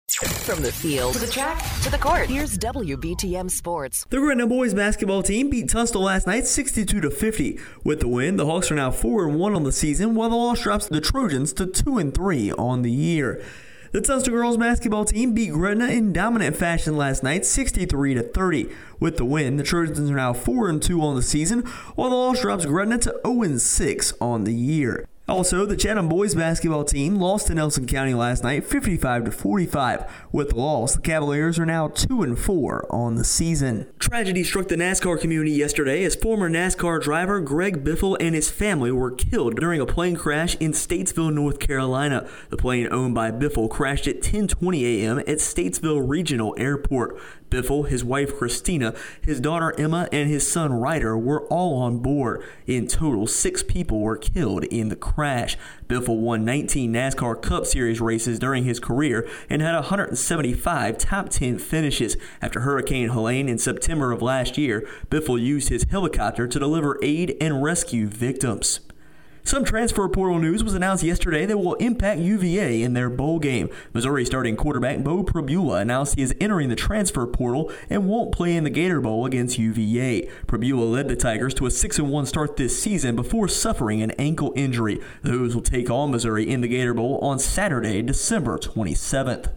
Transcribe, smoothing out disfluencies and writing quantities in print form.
From the field to the track to the court, here's WBTM Sports. The Gretna boys basketball team beat Tunstall last night 62-50. With the win, the Hawks are now 4-1 on the season, while the loss drops the Trojans to 2-3 on the year. The Tunstall girls basketball team beat Gretna in dominant fashion last night, 63-30. With the win, the Trojans are now 4-2 on the season, while the loss drops Gretna to 0-6 on the year. Also, the Chatham boys basketball team lost to Nelson County last night, 55-45. With the loss, the Cavaliers are now 2-4 on the season. Tragedy struck the NASCAR community yesterday as former NASCAR driver Greg Biffle and his family were killed during a plane crash in Statesville, North Carolina. The plane owned by Biffle crashed at 10:20 a.m. at Statesville Regional Airport. Biffle, his wife Christina, his daughter Emma, and his son Ryder were all on board. In total, 6 people were killed in the crash. Biffle won 19 NASCAR Cup Series races during his career and had 175 top 10 finishes. After Hurricane Helene in September of last year, Biffle used his helicopter to deliver aid and rescue victims. Some transfer portal news was announced yesterday that will impact UVA in their bowl game. Missouri starting quarterback Beau Pribula announced he is entering the transfer portal and won't play in the Gator Bowl against UVA. Pribula led the Tigers to a 6-1 start this season before suffering an ankle injury. The Hoos will take on Missouri in the Gator Bowl on Saturday, December 27th.